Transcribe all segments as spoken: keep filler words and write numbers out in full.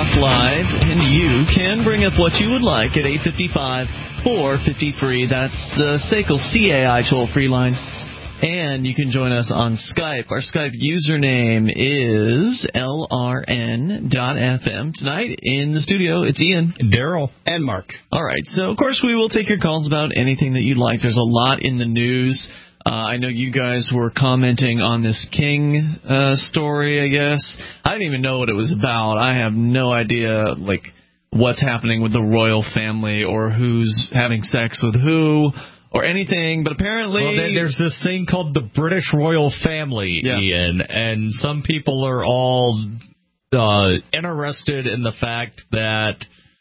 Talk Live, and you can bring up what you would like at eight five five, four five zero, free. That's the S A C L C A I toll-free line. And you can join us on Skype. Our Skype username is L R N dot F M. Tonight in the studio, it's Ian, Daryl, and Mark. All right, so of course we will take your calls about anything that you'd like. There's a lot in the news. Uh, I know you guys were commenting on this King uh, story, I guess. I didn't even know what it was about. I have no idea, like, what's happening with the royal family or who's having sex with who or anything, but apparently... Well, there's this thing called the British royal family, yeah. Ian, and some people are all uh, interested in the fact that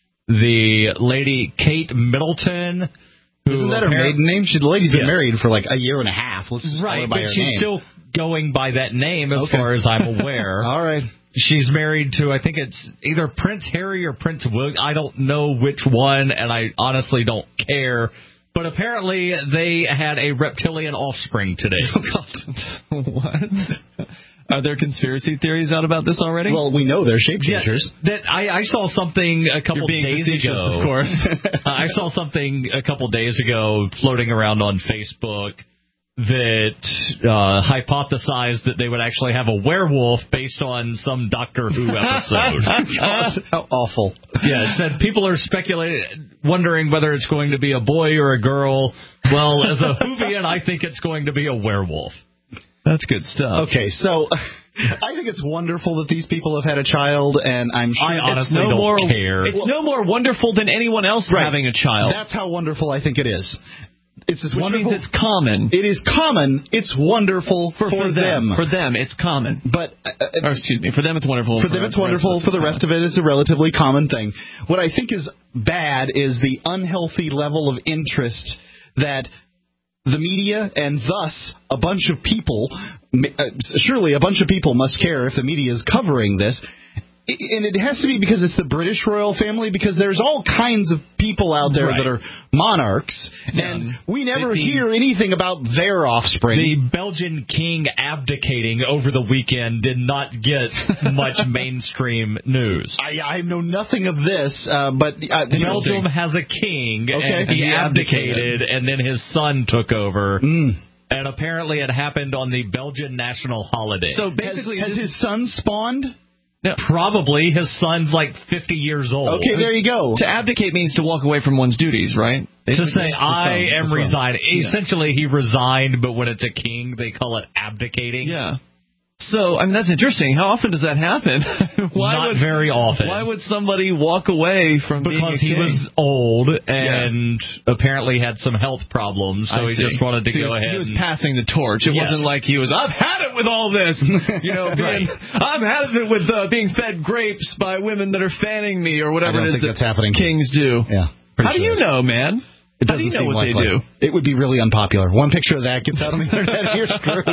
the lady Kate Middleton... Isn't that her maiden name? She, the lady's been yeah. married for like a year and a half. Let's just right, call her by but her she's name. still going by that name as okay. far as I'm aware. All right. She's married to, I think it's either Prince Harry or Prince William. I don't know which one, and I honestly don't care. But apparently they had a reptilian offspring today. Oh, God. What? Are there conspiracy theories out about this already? Well, we know they're shapeshifters. Yeah, that I, I saw something a couple You're being days facetious, ago. of course. uh, I saw something a couple days ago floating around on Facebook that uh, hypothesized that they would actually have a werewolf based on some Doctor Who episode. God, how awful. Yeah, it said people are speculating, wondering whether it's going to be a boy or a girl. Well, as a Whovian, I think it's going to be a werewolf. That's good stuff. Okay, so I think it's wonderful that these people have had a child, and I'm sure I honestly no don't more, care. It's no more wonderful than anyone else right. having a child. That's how wonderful I think it is. It's as Which wonderful. means it's common. It is common. It's wonderful for, for, for them. them. For them, it's common. But uh, or excuse me, for them it's wonderful. For them it's wonderful. For the rest of it, it's a relatively common thing. What I think is bad is the unhealthy level of interest that the media and thus a bunch of people, uh, surely a bunch of people must care if the media is covering this. And it has to be because it's the British royal family, because there's all kinds of people out there right. that are monarchs, yeah. and we never the, hear anything about their offspring. The Belgian king abdicating over the weekend did not get much mainstream news. I, I know nothing of this, uh, but... Uh, Belgium has a king, okay. and he, and he abdicated, abdicated, and then his son took over. Mm. And apparently it happened on the Belgian national holiday. So basically... Has, has his son spawned? No. Probably. His son's like fifty years old. Okay, there you go. To abdicate means to walk away from one's duties, right? Basically, to say, I am resigning. Yeah. Essentially, he resigned, but when it's a king, they call it abdicating. Yeah. So, I mean, that's interesting. How often does that happen? why Not would, very often. Why would somebody walk away from because being a he king? was old and yeah. apparently had some health problems, so I he see. just wanted to so go he was, ahead. He was and, passing the torch. It yes. wasn't like he was, I've had it with all this. You know, being, right. I've had it with uh, being fed grapes by women that are fanning me or whatever I don't it is think that that's happening. kings do. Yeah. How do you know, man? It How do you know what they likely. do? It would be really unpopular. One picture of that gets out on the internet and you're screwed.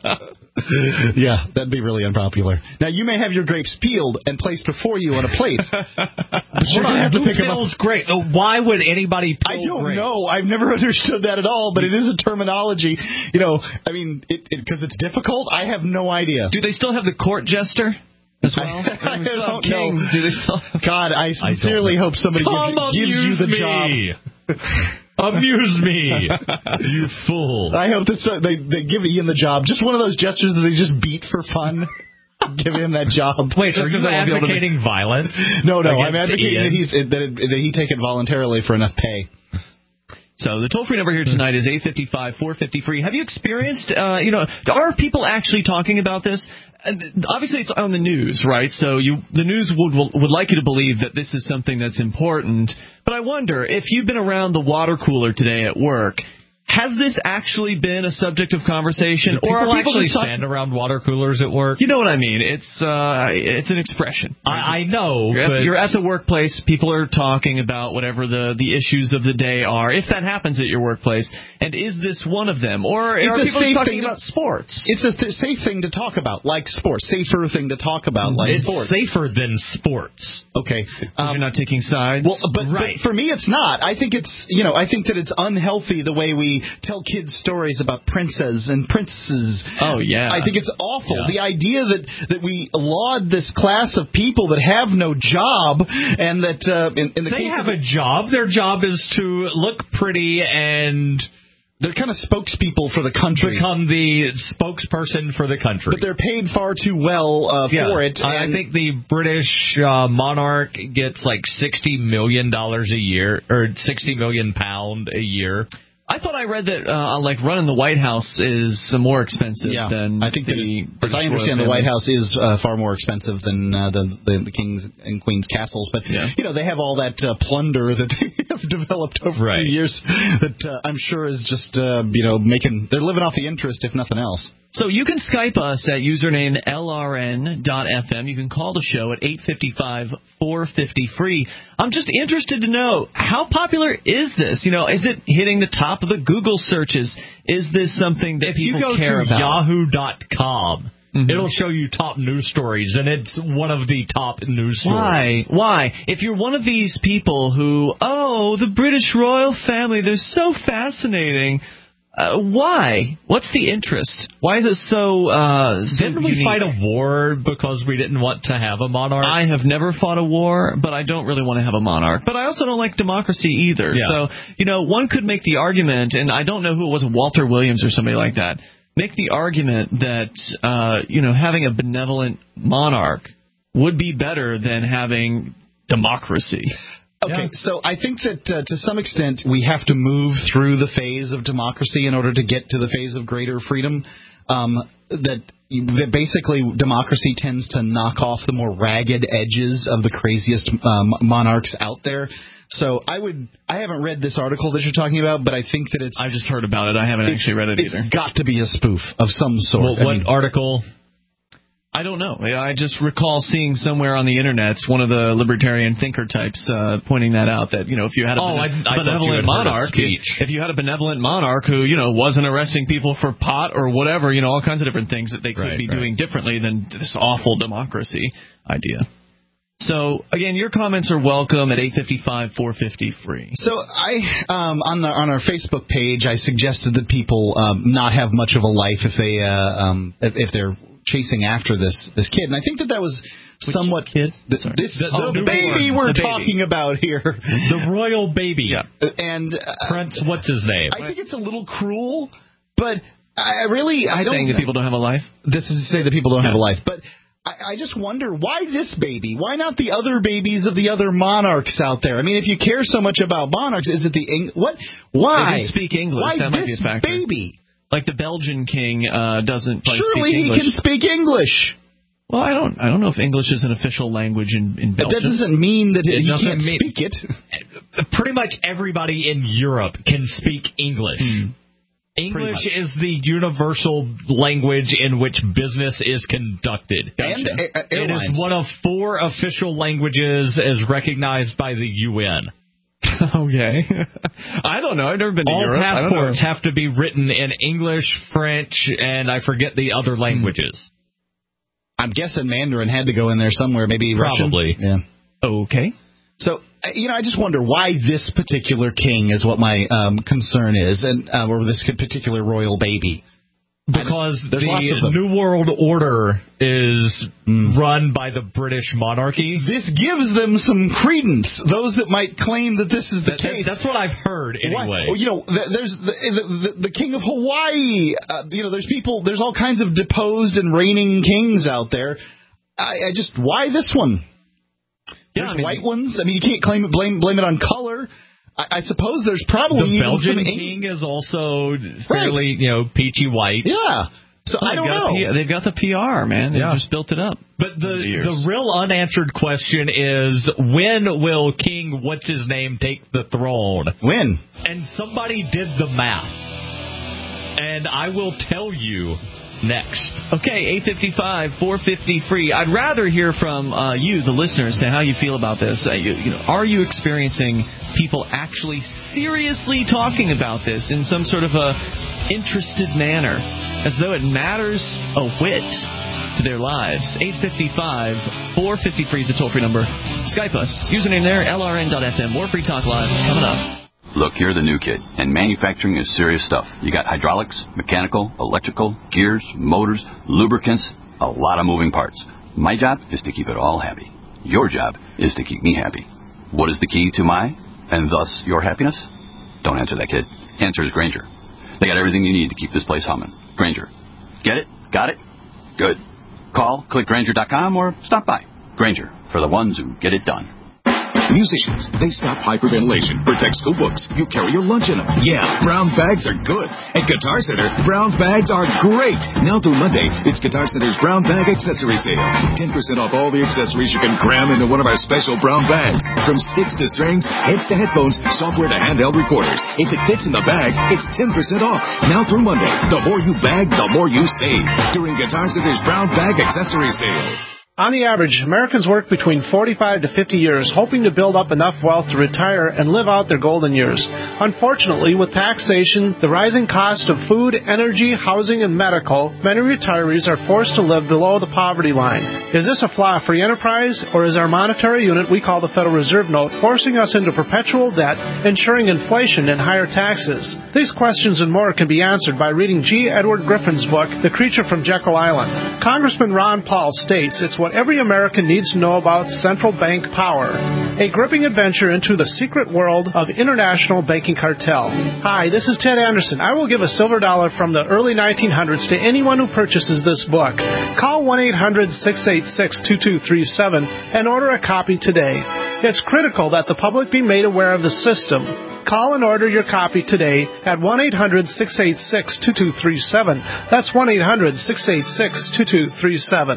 Yeah, that'd be really unpopular. Now, you may have your grapes peeled and placed before you on a plate, but you're going to have to Who pick them up. peels grape? Why would anybody peel I don't grapes? know. I've never understood that at all, but it is a terminology. You know, I mean, because it, it, it's difficult, I have no idea. Do they still have the court jester? As well? I, I don't Kings, know. Do they still God, I sincerely I hope somebody Come gives, gives you the me. job. Amuse me, you fool. I hope that so, they, they give Ian the job. Just one of those gestures that they just beat for fun. Give him that job. Wait, are you advocating violence? No, no, I'm advocating Ian? that, he's, that, it, that he take it voluntarily for enough pay. So the toll-free number here tonight is eight five five, four five zero, free. Have you experienced, uh, you know, are people actually talking about this? Obviously, it's on the news, right? So you, the news would would like you to believe that this is something that's important. But I wonder, if you've been around the water cooler today at work, has this actually been a subject of conversation, Do or are people actually just talk- stand around water coolers at work? You know what I mean? It's uh, it's an expression. I, I know. You're, but at, you're at the workplace. People are talking about whatever the, the issues of the day are, if that happens at your workplace. And is this one of them, or it's are a people safe talking thing about to, sports? It's a th- safe thing to talk about, like sports. Safer thing to talk about, like it's sports. Safer than sports. Okay, um, you're not taking sides. Well, but, right. but for me, it's not. I think it's you know I think that it's unhealthy the way we we tell kids stories about princes and princesses. Oh, yeah. I think it's awful. Yeah. The idea that, that we laud this class of people that have no job and that uh, in, in the They case have of a job. Their job is to look pretty and they're kind of spokespeople for the country. become the spokesperson for the country. But they're paid far too well uh, yeah. for it. I, I and think the British uh, monarch gets like sixty million dollars a year, or sixty million pound a year. I thought I read that uh, like running the White House is uh, more expensive yeah, than I think the that, as I understand, the White House is uh, far more expensive than uh, the, the the kings and queens castles. But yeah. you know, they have all that uh, plunder that they have developed over right. the years that uh, I'm sure is just uh, you know making they're living off the interest if nothing else. So you can Skype us at username L R N dot F M. You can call the show at eight five five, four five zero, free. I'm just interested to know, how popular is this? You know, is it hitting the top of the Google searches? Is this something that if people you go care to about? yahoo dot com, mm-hmm. it'll show you top news stories, and it's one of the top news stories. Why? Why? If you're one of these people who, oh, the British royal family, they're so fascinating. Uh, why? What's the interest? Why is it so, uh, so Didn't we unique? fight a war because we didn't want to have a monarch? I have never fought a war, but I don't really want to have a monarch. But I also don't like democracy either. Yeah. So, you know, one could make the argument, and I don't know who it was, Walter Williams or somebody like that, make the argument that, uh, you know, having a benevolent monarch would be better than having democracy. Okay, Yeah. so I think that uh, to some extent we have to move through the phase of democracy in order to get to the phase of greater freedom. Um, that, that basically democracy tends to knock off the more ragged edges of the craziest um, monarchs out there. So I would I haven't read this article that you're talking about, but I think that it's I just heard about it. I haven't actually read it it's either. got to be a spoof of some sort. Well, I what mean, article? I don't know. I just recall seeing somewhere on the internet one of the libertarian thinker types uh, pointing that out, that, you know, if you had a Oh, bene- I- I thought you benevolent had heard a monarch, speech. if you had a benevolent monarch who, you know, wasn't arresting people for pot or whatever, you know, all kinds of different things that they could Right, be right. doing differently than this awful democracy idea. So, again, your comments are welcome at eight five five, four five zero, free. So I um, on the on our Facebook page, I suggested that people um, not have much of a life if they uh, um, if, if they're chasing after this this kid, and I think that that was Which somewhat kid? th- Sorry. this The- oh, the the baby newborn. we're The baby. talking about here, The royal baby. Yeah. and uh, Prince, what's his name? I think it's a little cruel, but I really I don't Saying that people don't have a life? This is to say that people don't have a Yeah. life, but I, I just wonder, why this baby? Why not the other babies of the other monarchs out there? I mean, if you care so much about monarchs, is it the Eng- what? Why? They do speak English. Why That might be this a factor. baby? Like the Belgian king uh, doesn't probably Surely speak he English. can speak English. Well, I don't. I don't know if English is an official language in, in But Belgium. that doesn't mean that It he doesn't can't mean- speak it. Pretty much everybody in Europe can speak English. Hmm. English much. is the universal language in which business is conducted. And uh, It airlines. is one of four official languages as recognized by the U N. Okay. I don't know. I've never been to All Europe. I don't know. passports have to be written in English, French, and I forget the other languages. I'm guessing Mandarin had to go in there somewhere. Maybe Russian? Probably. Yeah. Okay. So, uh, you know, I just wonder why this particular king is what my um, concern is, and uh, or this particular royal baby. Because I just- there's lots of the them. New World Order is Mm. run by the British monarchy. This gives them some credence. Those that might claim that this is the That- case. that's what I've heard Why- anyway. well, you know, th- there's the, the, the, the king of Hawaii. Uh, you know, there's people. There's all kinds of deposed and reigning kings out there. I, I just why this one? Yeah, There's I mean- white ones. I mean, you can't claim it, blame blame it on color. I, I suppose there's probably The even Belgian some king is also fairly, you know, peachy white. Yeah. So Well, I they've don't got know. P- they've got the P R, man. They've Yeah. just built it up. But the over the years. the real unanswered question is, when will King what's his name take the throne? When? And somebody did the math, and I will tell you next. Okay, eight five five, four five zero, free. I'd rather hear from uh, you, the listeners, to how you feel about this. Uh, you, you know, are you experiencing people actually seriously talking about this in some sort of a interested manner, as though it matters a whit to their lives? eight five five, four five zero, free is the toll-free number. Skype us. Username there, L R N dot F M. More Free Talk Live coming up. Look, you're the new kid, and manufacturing is serious stuff. You got hydraulics, mechanical, electrical, gears, motors, lubricants, a lot of moving parts. My job is to keep it all happy. Your job is to keep me happy. What is the key to my, and thus your happiness? Don't answer that, kid. Answer is Grainger. They got everything you need to keep this place humming. Grainger. Get it? Got it? Good. Call, click Grainger dot com, or stop by. Grainger, for the ones who get it done. Musicians, they stop hyperventilation, protect school books. You carry your lunch in them. Yeah, brown bags are good. At Guitar Center, brown bags are great. Now through Monday, it's Guitar Center's Brown Bag Accessory Sale. ten percent off all the accessories you can cram into one of our special brown bags. From sticks to strings, heads to headphones, software to handheld recorders. If it fits in the bag, it's ten percent off. Now through Monday, the more you bag, the more you save. During Guitar Center's Brown Bag Accessory Sale. On the average, Americans work between forty-five to fifty years hoping to build up enough wealth to retire and live out their golden years. Unfortunately, with taxation, the rising cost of food, energy, housing, and medical, many retirees are forced to live below the poverty line. Is this a flaw free enterprise, or is our monetary unit we call the Federal Reserve Note forcing us into perpetual debt, ensuring inflation and higher taxes? These questions and more can be answered by reading G. Edward Griffin's book, The Creature from Jekyll Island. Congressman Ron Paul states it's what every American needs to know about central bank power. A gripping adventure into the secret world of international banking cartel. Hi, this is Ted Anderson. I will give a silver dollar from the early nineteen hundreds to anyone who purchases this book. Call one eight hundred six eight six two two three seven and order a copy today. It's critical that the public be made aware of the system. Call and order your copy today at one eight hundred six eight six two two three seven. That's one eight hundred six eight six two two three seven.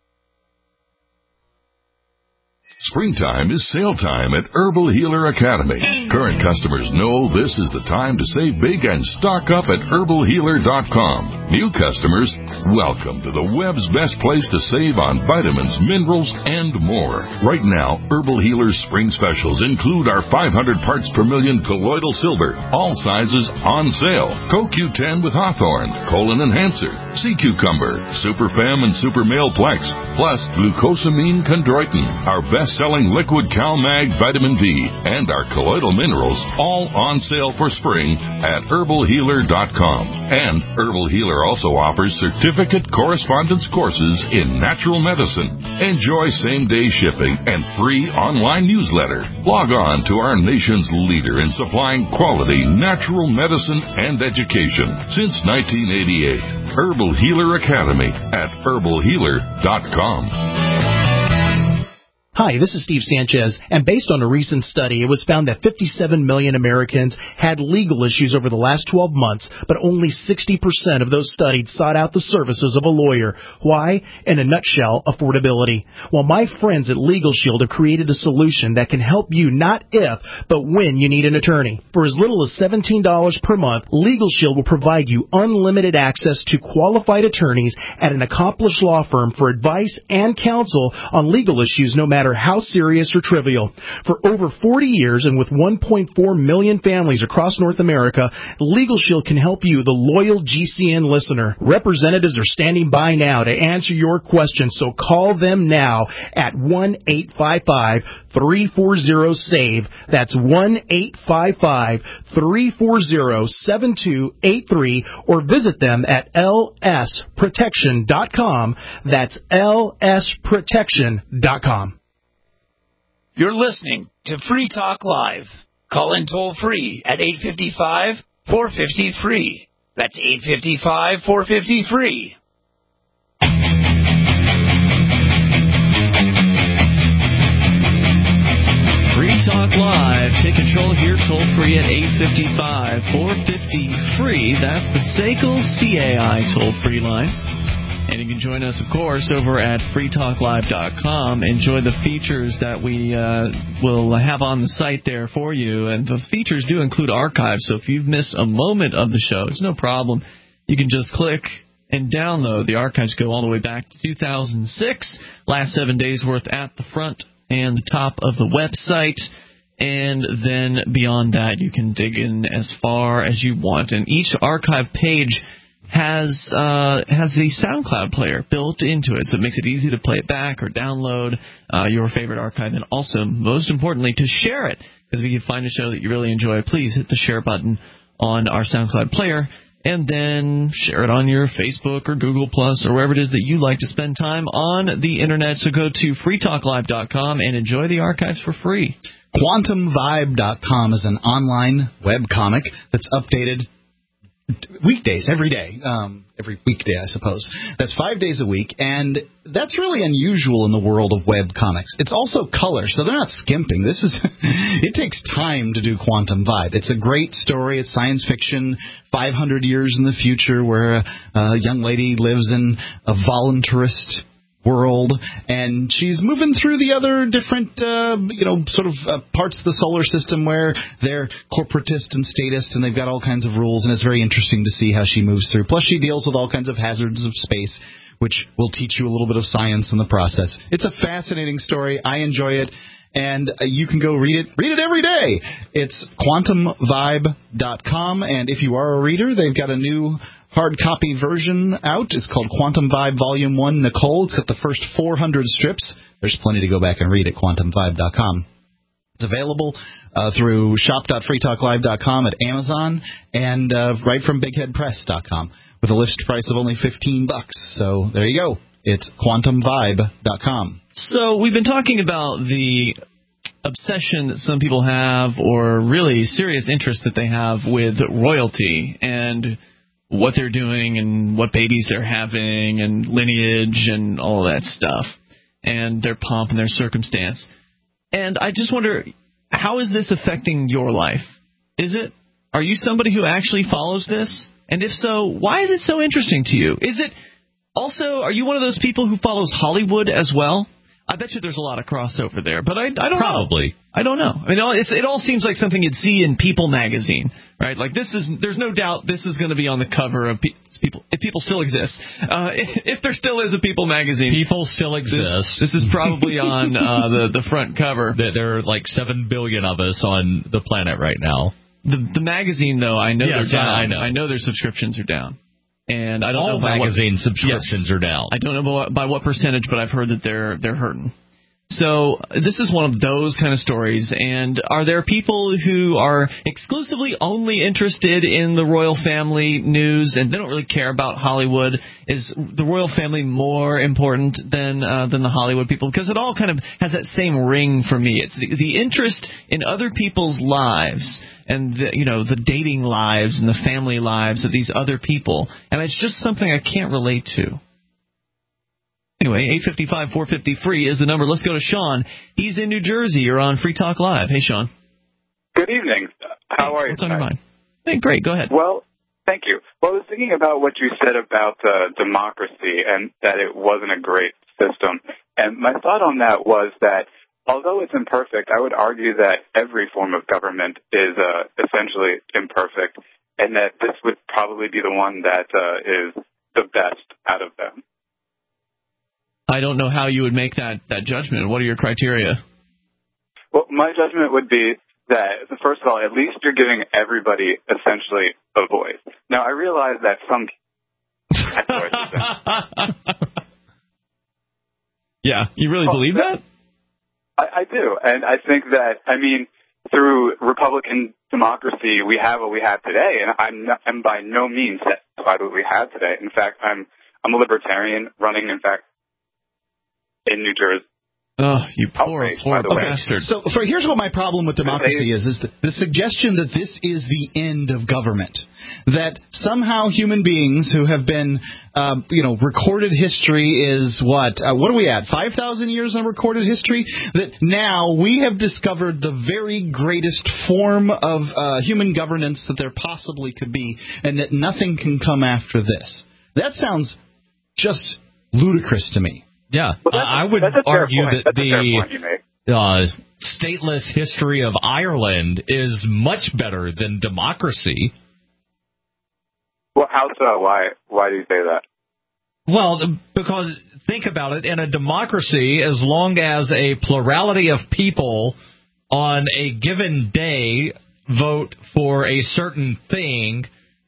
Springtime is sale time at Herbal Healer Academy. Current customers know this is the time to save big and stock up at herbal healer dot com. New customers, welcome to the web's best place to save on vitamins, minerals, and more. Right now, Herbal Healer's spring specials include our five hundred parts per million colloidal silver, all sizes on sale. Co Q ten with Hawthorne, Colon Enhancer, Sea Cucumber, Super Fem and Super Male Plex, plus glucosamine chondroitin, our best-selling liquid CalMag vitamin V, and our colloidal minerals, all on sale for spring at herbal healer dot com. And Herbal Healer also offers certificate correspondence courses in natural medicine. Enjoy same-day shipping and free online newsletter. Log on to our nation's leader in supplying quality natural medicine and education since nineteen eighty-eight. Herbal Healer Academy at herbal healer dot com. Hi, this is Steve Sanchez, and based on a recent study, it was found that fifty-seven million Americans had legal issues over the last twelve months, but only sixty percent of those studied sought out the services of a lawyer. Why? In a nutshell, affordability. Well, my friends at Legal Shield have created a solution that can help you not if, but when you need an attorney. For as little as seventeen dollars per month, Legal Shield will provide you unlimited access to qualified attorneys at an accomplished law firm for advice and counsel on legal issues no matter how serious or trivial. For over forty years and with one point four million families across North America, Legal Shield can help you, the loyal G C N listener. Representatives are standing by now to answer your questions, so call them now at one eight five five three four zero SAVE. That's one eight five five three four zero seven two eight three, or visit them at L S protection dot com. That's L S protection dot com. You're listening to Free Talk Live. Call in toll free at eight five five, four five zero, free. That's eight five five, four five zero, free. Free Talk Live. Take control here toll free at eight five five, four five zero, free. That's the S A C L C A I toll free line. And you can join us, of course, over at free talk live dot com. Enjoy the features that we uh, will have on the site there for you. And the features do include archives, so if you've missed a moment of the show, it's no problem. You can just click and download. The archives go all the way back to two thousand six, last seven days worth at the front and the top of the website. And then beyond that, you can dig in as far as you want. And each archive page has uh, has the SoundCloud player built into it, so it makes it easy to play it back or download uh, your favorite archive, and also, most importantly, to share it. Because if you find a show that you really enjoy, please hit the share button on our SoundCloud player, and then share it on your Facebook or Google Plus or wherever it is that you like to spend time on the Internet. So go to free talk live dot com and enjoy the archives for free. quantum vibe dot com is an online webcomic that's updated weekdays, every day, um, every weekday, I suppose. That's five days a week, and that's really unusual in the world of web comics. It's also color, so they're not skimping. This is, it takes time to do Quantum Vibe. It's a great story. It's science fiction, five hundred years in the future, where a, a young lady lives in a voluntarist world, and she's moving through the other different, uh, you know, sort of uh, parts of the solar system where they're corporatist and statist, and they've got all kinds of rules, and it's very interesting to see how she moves through. Plus, she deals with all kinds of hazards of space, which will teach you a little bit of science in the process. It's a fascinating story. I enjoy it, and uh, you can go read it. Read it every day. It's quantum vibe dot com, and if you are a reader, they've got a new hard copy version out. It's called Quantum Vibe Volume one Nicole. It's got the first four hundred strips. There's plenty to go back and read at quantum vibe dot com. It's available uh, through shop dot free talk live dot com at Amazon, and uh, right from big head press dot com with a list price of only fifteen bucks. So there you go. It's quantum vibe dot com. So we've been talking about the obsession that some people have, or really serious interest that they have with royalty and what they're doing and what babies they're having and lineage and all that stuff, and their pomp and their circumstance. And I just wonder, how is this affecting your life? Is it? Are you somebody who actually follows this? And if so, why is it so interesting to you? Is it also, are you one of those people who follows Hollywood as well? I bet you there's a lot of crossover there, but I, I don't Probably. know. I don't know. I mean, it's, it all seems like something you'd see in People magazine, right? Like this is, there's no doubt this is going to be on the cover of Pe- People, if People still exists. Uh, if, if there still is a People magazine. People still exist. This, this is probably on uh, the, the front cover. There are like seven billion of us on the planet right now. The, the magazine, though, I know yes, they're down. I know. I know their subscriptions are down. And I don't All know by magazine what, subscriptions yes, are down. I don't know by, by what percentage, but I've heard that they're they're hurting. So this is one of those kind of stories. And are there people who are exclusively only interested in the royal family news and they don't really care about Hollywood? Is the royal family more important than uh, than the Hollywood people? Because it all kind of has that same ring for me. It's the, the interest in other people's lives and the, you know, the dating lives and the family lives of these other people. And it's just something I can't relate to. Anyway, eight five five, four five zero, free is the number. Let's go to Sean. He's in New Jersey. You're on Free Talk Live. Hey, Sean. Good evening. How are you? What's on your mind? Hey, great. Go ahead. Well, thank you. Well, I was thinking about what you said about uh, democracy and that it wasn't a great system. And my thought on that was that although it's imperfect, I would argue that every form of government is uh, essentially imperfect, and that this would probably be the one that uh, is the best out of them. I don't know how you would make that, that judgment. What are your criteria? Well, my judgment would be that, first of all, at least you're giving everybody essentially a voice. Now, I realize that some Yeah, you really well, believe that? I, I do, and I think that, I mean, through Republican democracy, we have what we have today, and I'm, not, I'm by no means satisfied with what we have today. In fact, I'm I'm a libertarian running, in fact, in New Jersey. Oh, you poor, Outrage, poor by the way. bastard. So, for, here's what my problem with democracy is: is the, the suggestion that this is the end of government. That somehow human beings who have been, uh, you know, recorded history is what? Uh, what are we at? Five thousand years on recorded history. That now we have discovered the very greatest form of uh, human governance that there possibly could be, and that nothing can come after this. That sounds just ludicrous to me. Yeah, Well, uh, I would argue that the uh, stateless history of Ireland is much better than democracy. Well, how so? Why? Why do you say that? Well, because think about it. In a democracy, as long as a plurality of people on a given day vote for a certain thing,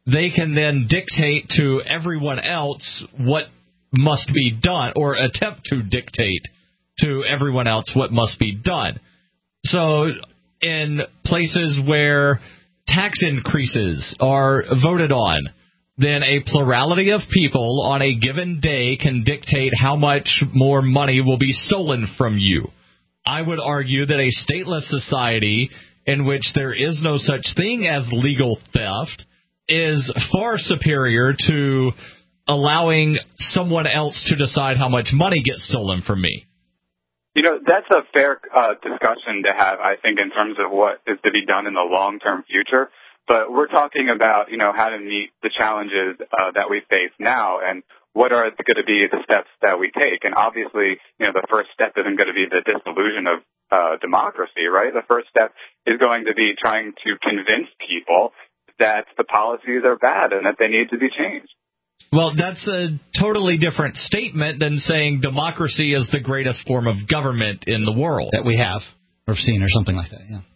they can then dictate to everyone else what must be done, or attempt to dictate to everyone else what must be done. So in places where tax increases are voted on, then a plurality of people on a given day can dictate how much more money will be stolen from you. I would argue that a stateless society in which there is no such thing as legal theft is far superior to allowing someone else to decide how much money gets stolen from me. You know, that's a fair uh, discussion to have, I think, in terms of what is to be done in the long-term future. But we're talking about, you know, how to meet the challenges uh, that we face now and what are going to be the steps that we take. And obviously, you know, the first step isn't going to be the dissolution of uh, democracy, right? The first step is going to be trying to convince people that the policies are bad and that they need to be changed. Well, that's a totally different statement than saying democracy is the greatest form of government in the world. That we have, or have seen, or something like that, yeah.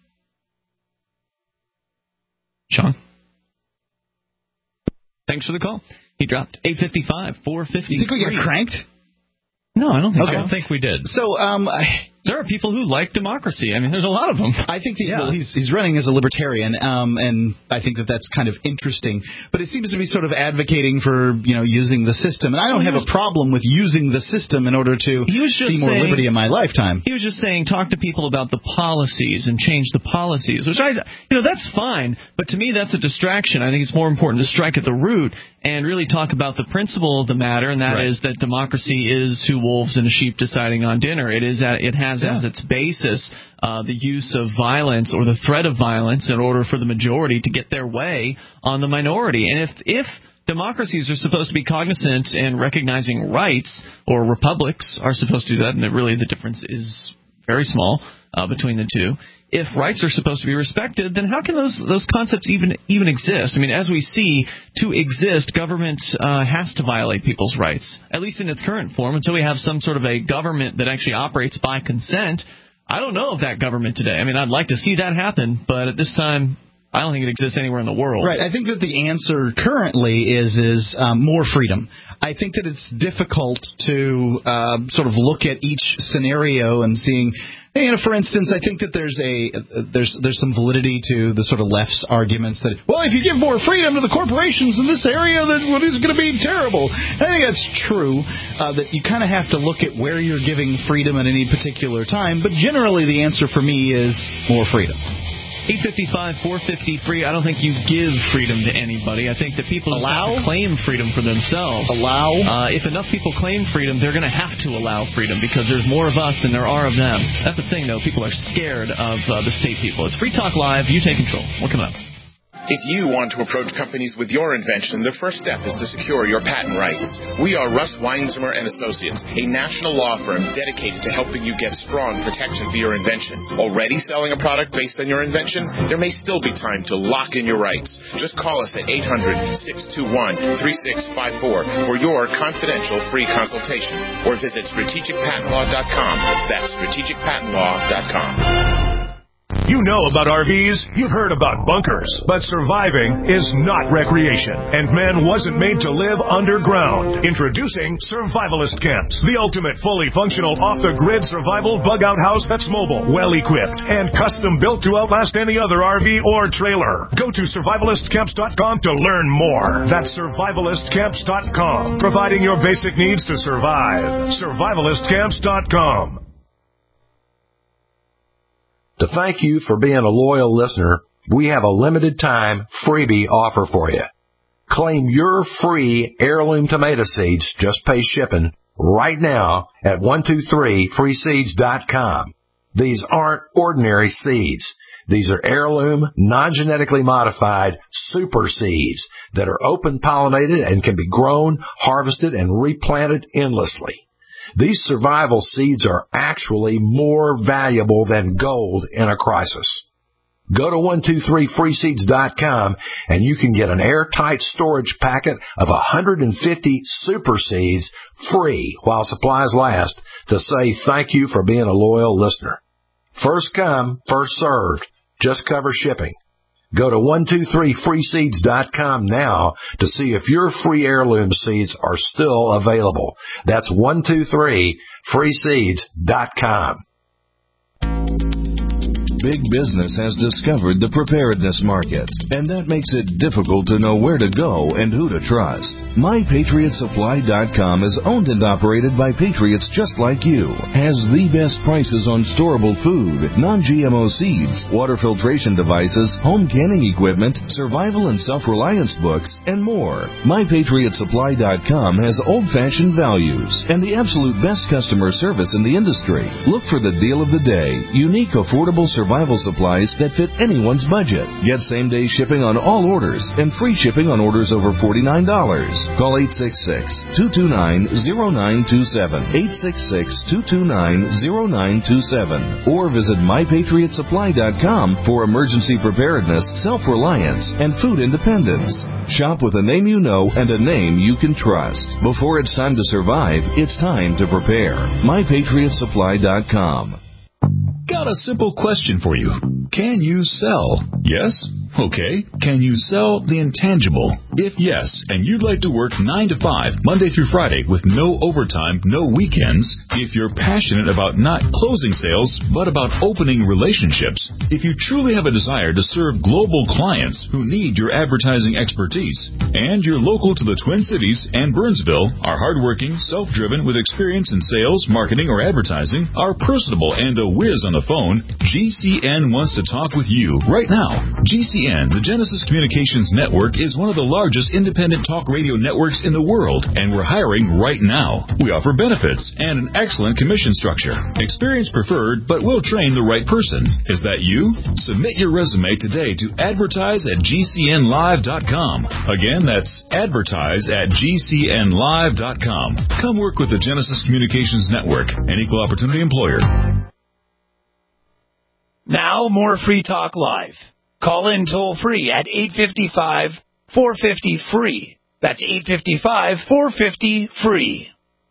Sean? Thanks for the call. He dropped eight fifty-five, four fifty. You think we got cranked? No, I don't think okay. so. I don't think we did. So, um... I, there are people who like democracy. I mean, there's a lot of them. I think he, yeah. well, he's he's running as a libertarian, um, and I think that that's kind of interesting. But it seems to be sort of advocating for, you know, using the system. And I don't well, have was, a problem with using the system in order to he was just see more saying, liberty in my lifetime. He was just saying talk to people about the policies and change the policies, which I, you know, that's fine. But to me, that's a distraction. I think it's more important to strike at the root and really talk about the principle of the matter, and that right. is that democracy is two wolves and a sheep deciding on dinner. It is at, it has yeah. as its basis uh, the use of violence or the threat of violence in order for the majority to get their way on the minority. And if if democracies are supposed to be cognizant and recognizing rights, or republics are supposed to do that, and really the difference is very small uh, between the two. If rights are supposed to be respected, then how can those those concepts even even exist? I mean, as we see, to exist, government uh, has to violate people's rights, at least in its current form, until we have some sort of a government that actually operates by consent. I don't know of that government today. I mean, I'd like to see that happen, but at this time, I don't think it exists anywhere in the world. Right. I think that the answer currently is is um, more freedom. I think that it's difficult to uh, sort of look at each scenario and seeing. You know, for instance, I think that there's a uh, there's there's some validity to the sort of left's arguments that, well, if you give more freedom to the corporations in this area, then what is going to be terrible. And I think that's true, uh, that you kind of have to look at where you're giving freedom at any particular time. But generally, the answer for me is more freedom. eight fifty-five, four fifty free. I don't think you give freedom to anybody. I think that people allow have to claim freedom for themselves. Allow. Uh, if enough people claim freedom, they're going to have to allow freedom because there's more of us than there are of them. That's the thing, though. People are scared of uh, the state people. It's Free Talk Live. You take control. We're coming up. If you want to approach companies with your invention, the first step is to secure your patent rights. We are Russ Weinzimmer and Associates, a national law firm dedicated to helping you get strong protection for your invention. Already selling a product based on your invention? There may still be time to lock in your rights. Just call us at eight hundred, six two one, three six five four for your confidential free consultation, or visit strategic patent law dot com. That's strategic patent law dot com. You know about R Vs, you've heard about bunkers, but surviving is not recreation, and man wasn't made to live underground. Introducing Survivalist Camps, the ultimate fully functional off-the-grid survival bug-out house that's mobile, well-equipped, and custom-built to outlast any other R V or trailer. Go to survivalist camps dot com to learn more. That's survivalist camps dot com, providing your basic needs to survive. survivalist camps dot com. To thank you for being a loyal listener, we have a limited time freebie offer for you. Claim your free heirloom tomato seeds, just pay shipping, right now at one two three free seeds dot com. These aren't ordinary seeds. These are heirloom, non-genetically modified super seeds that are open-pollinated and can be grown, harvested, and replanted endlessly. These survival seeds are actually more valuable than gold in a crisis. Go to one two three free seeds dot com and you can get an airtight storage packet of one hundred fifty super seeds free while supplies last to say thank you for being a loyal listener. First come, first served. Just cover shipping. Go to one two three free seeds dot com now to see if your free heirloom seeds are still available. That's one two three free seeds dot com. Big business has discovered the preparedness market, and that makes it difficult to know where to go and who to trust. my patriot supply dot com is owned and operated by patriots just like you, has the best prices on storable food, non-G M O seeds, water filtration devices, home canning equipment, survival and self-reliance books, and more. my patriot supply dot com has old-fashioned values and the absolute best customer service in the industry. Look for the deal of the day, unique, affordable survival supplies that fit anyone's budget. Get same-day shipping on all orders and free shipping on orders over forty-nine dollars. Call eight six six, two two nine, zero nine two seven, eight six six, two two nine, zero nine two seven, or visit my patriot supply dot com for emergency preparedness, self-reliance, and food independence. Shop with a name you know and a name you can trust. Before it's time to survive, it's time to prepare. my patriot supply dot com. Got a simple question for you. Can you sell? Yes? Okay. Can you sell the intangible? If yes, and you'd like to work nine to five, Monday through Friday, with no overtime, no weekends, if you're passionate about not closing sales, but about opening relationships, if you truly have a desire to serve global clients who need your advertising expertise, and you're local to the Twin Cities and Burnsville, are hardworking, self-driven, with experience in sales, marketing, or advertising, are personable and a whiz on the phone, G C N wants to talk with you right now. G C N, the Genesis Communications Network, is one of the largest independent talk radio networks in the world, and we're hiring right now. We offer benefits and an excellent commission structure. Experience preferred, but we'll train the right person. Is that you? Submit your resume today to advertise at G C N live dot com. Again, that's advertise at G C N live dot com. Come work with the Genesis Communications Network, an equal opportunity employer. Now, more Free Talk Live. Call in toll free at eight five five, four five zero, free. That's eight five five, four five zero, free.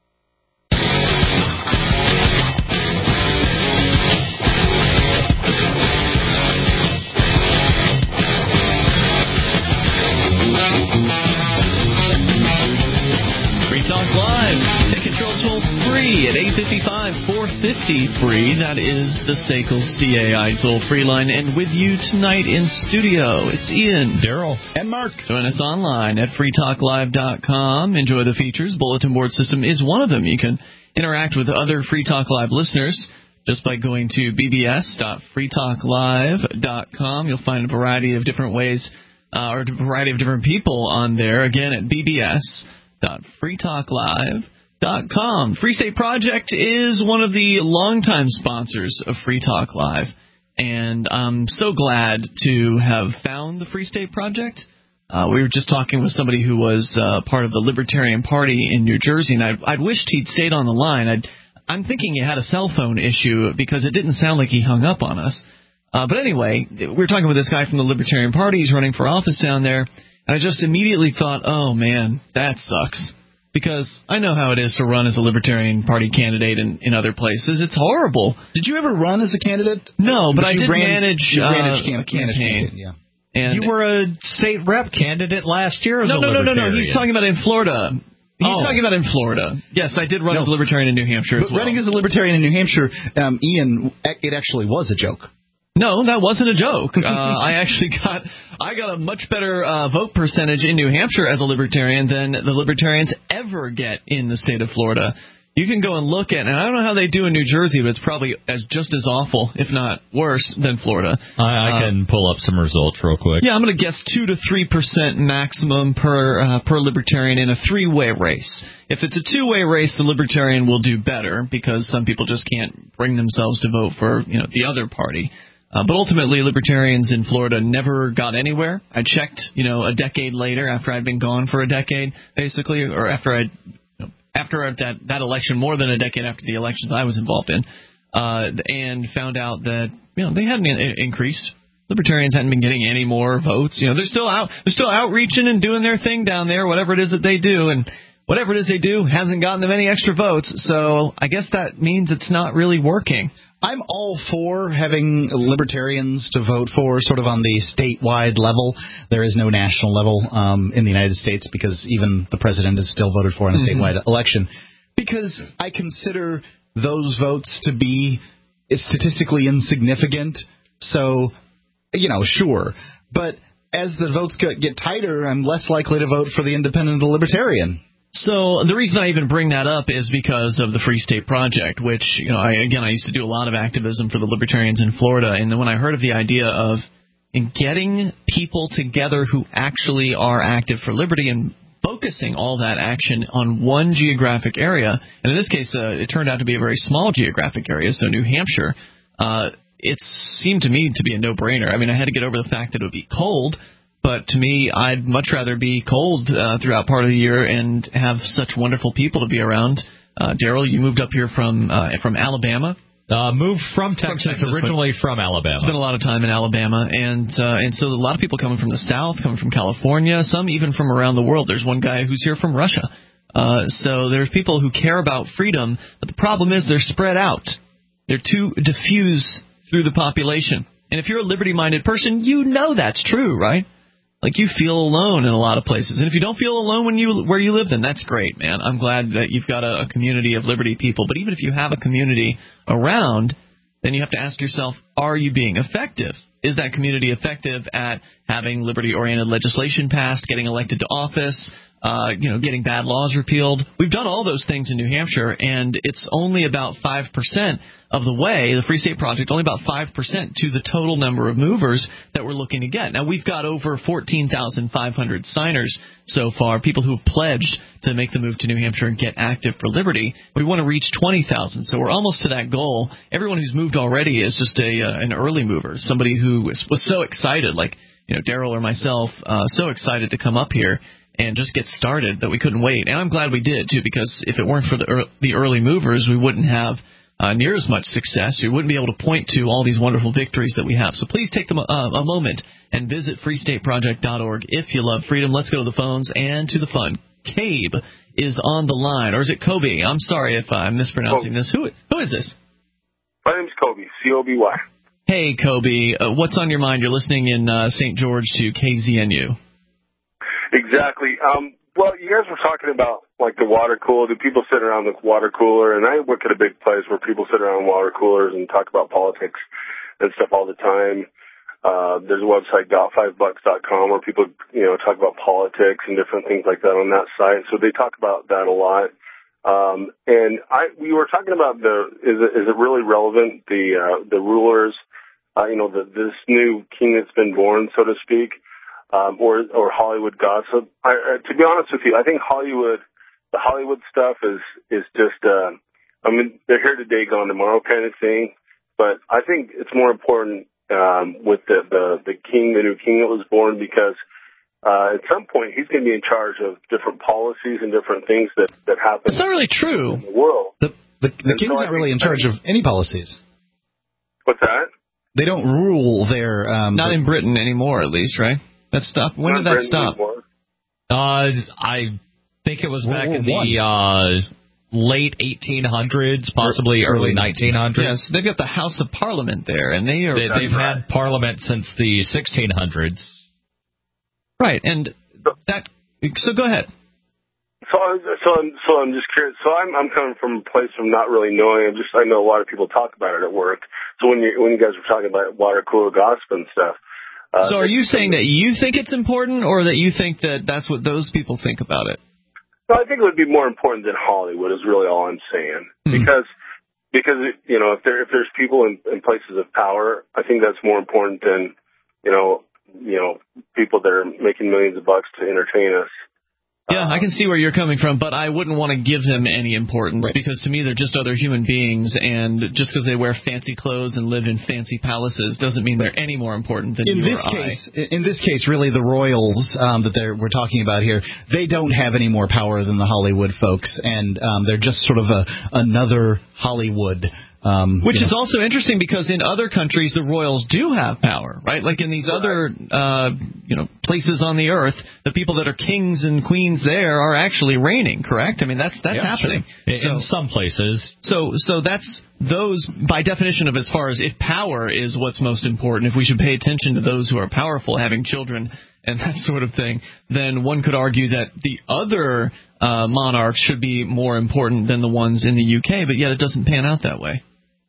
Free Talk Live. Take control toll free at eight five five, four five zero, free. That is the S A C L C A I toll-free line. And with you tonight in studio, it's Ian, Daryl, and Mark. Join us online at free talk live dot com. Enjoy the features. Bulletin board system is one of them. You can interact with other Free Talk Live listeners just by going to b b s dot free talk live dot com. You'll find a variety of different ways, uh, or a variety of different people on there. Again, at b b s dot free talk live dot com. Free State Project is one of the longtime sponsors of Free Talk Live, and I'm so glad to have found the Free State Project. Uh, we were just talking with somebody who was uh, part of the Libertarian Party in New Jersey, and I'd, I'd wished he'd stayed on the line. I'd, I'm thinking he had a cell phone issue because it didn't sound like he hung up on us. Uh, but anyway, we were talking with this guy from the Libertarian Party. He's running for office down there, and I just immediately thought, oh, man, that sucks. Because I know how it is to run as a Libertarian Party candidate in, in other places. It's horrible. Did you ever run as a candidate? No, but, but I did ran, manage you uh, managed camp, a campaign. Yeah. And you were a state rep candidate last year as no, a no, Libertarian. No, no, no, no. He's talking about in Florida. He's oh. talking about in Florida. Yes, I did run no. as a Libertarian in New Hampshire but as well. Running as a Libertarian in New Hampshire, um, Ian, it actually was a joke. No, that wasn't a joke. Uh, I actually got I got a much better uh, vote percentage in New Hampshire as a Libertarian than the Libertarians ever get in the state of Florida. You can go and look at, and I don't know how they do in New Jersey, but it's probably as just as awful, if not worse, than Florida. I, I uh, can pull up some results real quick. Yeah, I'm going to guess two to three percent maximum per uh, per Libertarian in a three-way race. If it's a two-way race, the Libertarian will do better because some people just can't bring themselves to vote for you know the other party. Uh, but ultimately, Libertarians in Florida never got anywhere. I checked, you know, a decade later, after I'd been gone for a decade, basically, or after I'd, you know, after that, that election, more than a decade after the elections I was involved in, uh, and found out that, you know, they hadn't increased. Libertarians hadn't been getting any more votes. You know, they're still out, they're still outreaching and doing their thing down there, whatever it is that they do. And whatever it is they do hasn't gotten them any extra votes. So I guess that means it's not really working. I'm all for having libertarians to vote for sort of on the statewide level. There is no national level um, in the United States because even the president is still voted for in a mm-hmm. statewide election. Because I consider those votes to be statistically insignificant. So, you know, sure. But as the votes get tighter, I'm less likely to vote for the independent or the libertarian. So the reason I even bring that up is because of the Free State Project, which, you know, I, again, I used to do a lot of activism for the libertarians in Florida. And then when I heard of the idea of in getting people together who actually are active for liberty and focusing all that action on one geographic area, and in this case, uh, it turned out to be a very small geographic area, so New Hampshire, uh, it seemed to me to be a no-brainer. I mean, I had to get over the fact that it would be cold. But to me, I'd much rather be cold uh, throughout part of the year and have such wonderful people to be around. Uh, Daryl, you moved up here from uh, from Alabama. Uh, moved from Texas, from Texas originally from Alabama. Spent a lot of time in Alabama, and uh, and so a lot of people coming from the South, coming from California, some even from around the world. There's one guy who's here from Russia. Uh, so there's people who care about freedom, but the problem is they're spread out. They're too diffuse through the population. And if you're a liberty-minded person, you know that's true, right? Like, you feel alone in a lot of places. And if you don't feel alone when you where you live, then that's great, man. I'm glad that you've got a, a community of liberty people. But even if you have a community around, then you have to ask yourself, are you being effective? Is that community effective at having liberty-oriented legislation passed, getting elected to office, uh, you know, getting bad laws repealed? We've done all those things in New Hampshire, and it's only about five percent of the way, the Free State Project, only about five percent to the total number of movers that we're looking to get. Now, we've got over fourteen thousand five hundred signers so far, people who have pledged to make the move to New Hampshire and get active for liberty. We want to reach twenty thousand, so we're almost to that goal. Everyone who's moved already is just a uh, an early mover, somebody who was, was so excited, like, you know, Daryl or myself, uh, so excited to come up here and just get started that we couldn't wait. And I'm glad we did, too, because if it weren't for the, er- the early movers, we wouldn't have Uh, near as much success. We wouldn't be able to point to all these wonderful victories that we have. So please take them, uh, a moment and visit free state project dot org if you love freedom. Let's go to the phones and to the fun. Cabe is on the line, or is it Kobe? I'm sorry if I'm mispronouncing Kobe. this. Who Who is this? My name's Kobe, C O B Y. Hey, Kobe. Uh, what's on your mind? You're listening in uh, Saint George to K Z N U. Exactly. Um, well, you guys were talking about, like, the water cooler. Do people sit around the water cooler? And I work at a big place where people sit around water coolers and talk about politics and stuff all the time. Uh, there's a website, got five bucks dot com, where people, you know, talk about politics and different things like that on that site. So they talk about that a lot. Um, and I, we were talking about the, is it, is it really relevant, the, uh, the rulers, uh, you know, the, this new king that's been born, so to speak. Um, or, or Hollywood gossip. I, uh, to be honest with you, I think Hollywood, the Hollywood stuff is, is just, uh, I mean, they're here today, gone tomorrow kind of thing. But I think it's more important, um, with the, the, the king, the new king that was born, because, uh, at some point he's going to be in charge of different policies and different things that, that happen. It's not really true. In the world. The, the, the king's so not really in charge of any policies. What's that? They don't rule their, um, not in Britain anymore, at least, right? That stopped. When did that stop? Uh, I think it was back in the uh, late eighteen hundreds, possibly early nineteen hundreds. Yes, they've got the House of Parliament there, and they are. They, they've right. had Parliament since the sixteen hundreds. Right, and that. So go ahead. So, so I'm so I'm just curious. So I'm I'm coming from a place from not really knowing. I'm just I know a lot of people talk about it at work. So when you when you guys were talking about water cooler gossip and stuff. Uh, so are you saying that you think it's important, or that you think that that's what those people think about it? No, I think it would be more important than Hollywood is really all I'm saying. Hmm. Because, because you know, if there if there's people in, in places of power, I think that's more important than, you know, you know, people that are making millions of bucks to entertain us. Yeah, I can see where you're coming from, but I wouldn't want to give them any importance, right. Because to me they're just other human beings, and just because they wear fancy clothes and live in fancy palaces doesn't mean they're any more important than in you this or case, I. In this case, really, the royals um, that they're, we're talking about here, they don't have any more power than the Hollywood folks, and um, they're just sort of a, another Hollywood Um, Which you is know. also interesting because in other countries the royals do have power, right? Like in these other uh, you know places on the earth, the people that are kings and queens there are actually reigning, correct? I mean that's that's yeah, happening sure. so, in some places. So so that's those by definition of as far as if power is what's most important, if we should pay attention to those who are powerful having children and that sort of thing, then one could argue that the other uh, monarchs should be more important than the ones in the U K, but yet it doesn't pan out that way.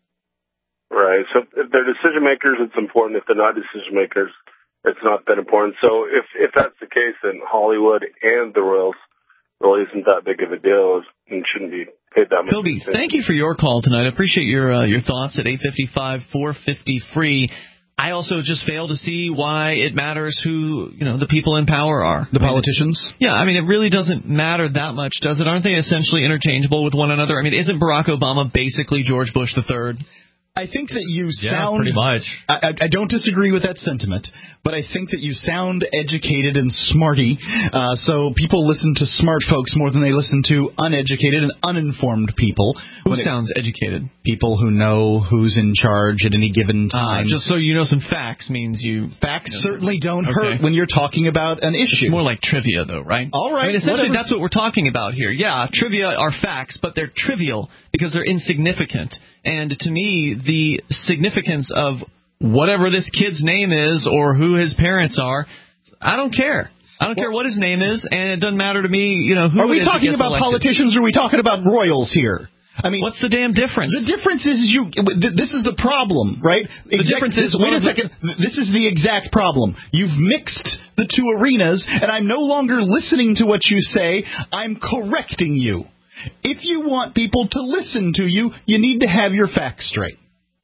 Right. So if they're decision makers, it's important. If they're not decision makers, it's not that important. So if if that's the case, then Hollywood and the royals really isn't that big of a deal and shouldn't be paid that much Philby, attention. thank you for your call tonight. I appreciate your uh, your thoughts at eight five five, four five zero, free. I also just fail to see why it matters who, you know, the people in power are. The politicians? Yeah, I mean, it really doesn't matter that much, does it? Aren't they essentially interchangeable with one another? I mean, isn't Barack Obama basically George Bush the third? I think that you Yeah, sound... pretty much. I, I don't disagree with that sentiment, but I think that you sound educated and smarty, uh, so people listen to smart folks more than they listen to uneducated and uninformed people. Who When sounds it, educated? People who know who's in charge at any given time. Uh, just so you know some facts means you... Facts you know, certainly don't okay. hurt when you're talking about an issue. It's more like trivia, though, right? All right. I mean, essentially, whatever. that's what we're talking about here. Yeah, trivia are facts, but they're trivial because they're insignificant. And to me, the significance of whatever this kid's name is or who his parents are, I don't care. I don't well, care what his name is, and it doesn't matter to me, you know, who Are we it is talking about elected. politicians or are we talking about royals here? I mean, what's the damn difference? The difference is you. This is the problem, right? The exact, difference is. Wait a second. The, this is the exact problem. You've mixed the two arenas, and I'm no longer listening to what you say. I'm correcting you. If you want people to listen to you, you need to have your facts straight.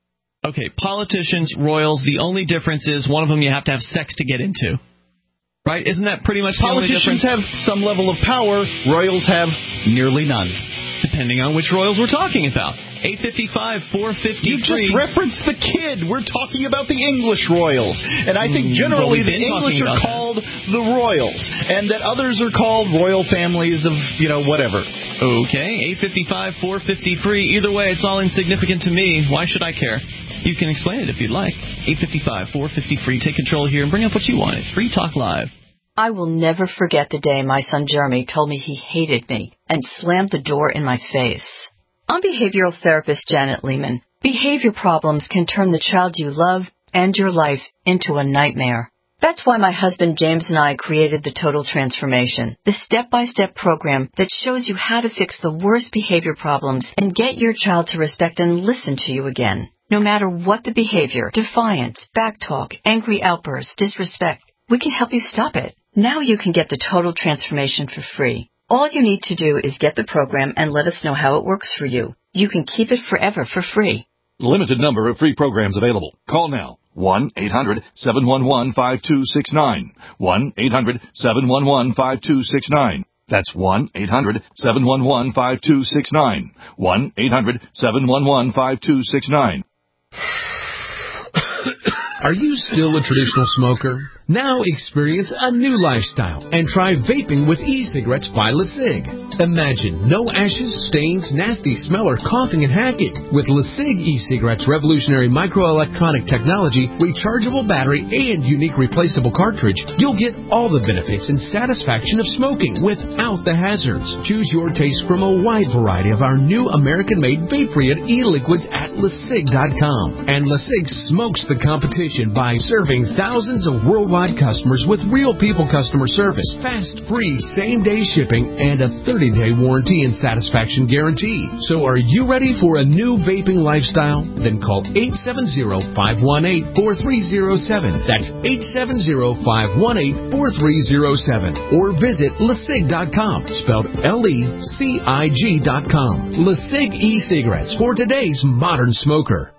Okay, politicians, royals. The only difference is one of them you have to have sex to get into. Right? Isn't that pretty much the only difference? Politicians have some level of power. Royals have nearly none. Depending on which royals we're talking about. eight five five, four five zero, You just referenced the kid. We're talking about the English royals. And I think generally well, the English are called that. the royals. And that others are called royal families of, you know, whatever. Okay, eight five five, four five zero, free. Either way, it's all insignificant to me. Why should I care? You can explain it if you'd like. eight five five, four five zero, free. Take control here and bring up what you want. It's Free Talk Live. I will never forget the day my son Jeremy told me he hated me and slammed the door in my face. I'm behavioral therapist Janet Lehman. Behavior problems can turn the child you love and your life into a nightmare. That's why my husband James and I created the Total Transformation, the step-by-step program that shows you how to fix the worst behavior problems and get your child to respect and listen to you again. No matter what the behavior, defiance, backtalk, angry outbursts, disrespect, we can help you stop it. Now you can get the Total Transformation for free. All you need to do is get the program and let us know how it works for you. You can keep it forever for free. Limited number of free programs available. Call now. one eight hundred, seven one one, five two six nine. one eight hundred, seven one one, five two six nine. That's one eight hundred, seven one one, five two six nine. one eight hundred, seven one one, five two six nine. Are you still a traditional smoker? Now experience a new lifestyle and try vaping with e-cigarettes by LeSig. Imagine no ashes, stains, nasty smell, or coughing and hacking. With LeSig e-cigarettes' revolutionary microelectronic technology, rechargeable battery, and unique replaceable cartridge, you'll get all the benefits and satisfaction of smoking without the hazards. Choose your taste from a wide variety of our new American-made vape-free e-liquids at LeSig dot com. And LeSig smokes the competition by serving thousands of worldwide customers with real people customer service, fast, free, same-day shipping, and a thirty-day warranty and satisfaction guarantee. So are you ready for a new vaping lifestyle? Then call eight seven zero, five one eight, four three zero seven. That's eight seven zero, five one eight, four three zero seven. Or visit LeSig dot com, spelled L E C I G dot com. LeSig e-cigarettes for today's modern smoker.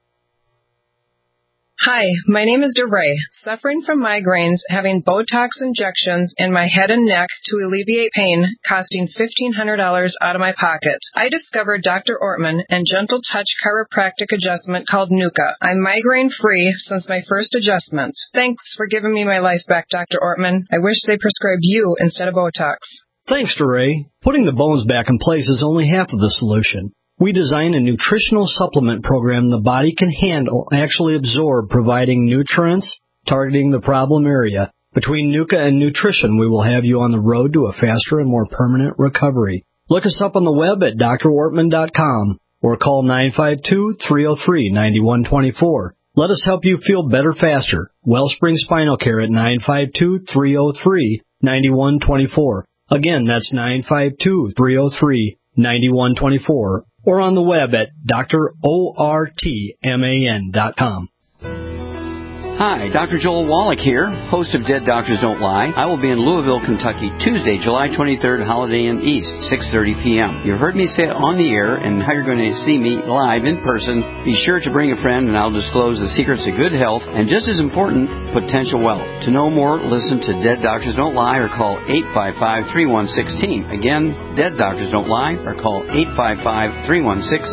Hi, my name is DeRay, suffering from migraines, having Botox injections in my head and neck to alleviate pain, costing fifteen hundred dollars out of my pocket. I discovered Doctor Ortman and Gentle Touch chiropractic adjustment called Nuka. I'm migraine-free since my first adjustment. Thanks for giving me my life back, Doctor Ortman. I wish they prescribed you instead of Botox. Thanks, DeRay. Putting the bones back in place is only half of the solution. We design a nutritional supplement program the body can handle, actually absorb, providing nutrients, targeting the problem area. Between Nuka and nutrition, we will have you on the road to a faster and more permanent recovery. Look us up on the web at D R Wortman dot com or call nine five two, three oh three, nine one two four. Let us help you feel better faster. Wellspring Spinal Care at nine five two, three oh three, nine one two four. Again, that's nine five two, three oh three, nine one two four. Or on the web at D R Ortman dot com. Hi, Doctor Joel Wallach here, host of Dead Doctors Don't Lie. I will be in Louisville, Kentucky, Tuesday, July twenty-third, Holiday Inn East, six thirty p.m. You've heard me say it on the air and how you're going to see me live in person. Be sure to bring a friend and I'll disclose the secrets of good health and, just as important, potential wealth. To know more, listen to Dead Doctors Don't Lie or call eight five five, three one one six. Again, Dead Doctors Don't Lie or call eight five five, three one one six.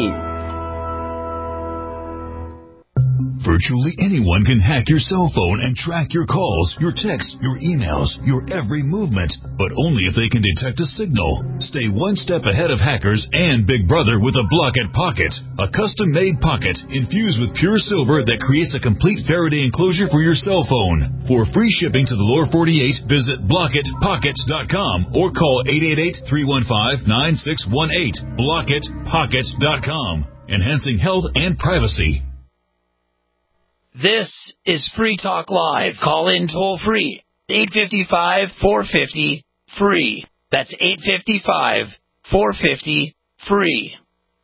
Virtually anyone can hack your cell phone and track your calls, your texts, your emails, your every movement, but only if they can detect a signal. Stay one step ahead of hackers and Big Brother with a Blockit Pocket, a custom-made pocket infused with pure silver that creates a complete Faraday enclosure for your cell phone. For free shipping to the lower forty-eight, visit blockit pockets dot com or call eight eight eight, three one five, nine six one eight. blockit pockets dot com, enhancing health and privacy. This is Free Talk Live. Call in toll free. eight five five, four five zero, free. That's eight five five, four five zero, free.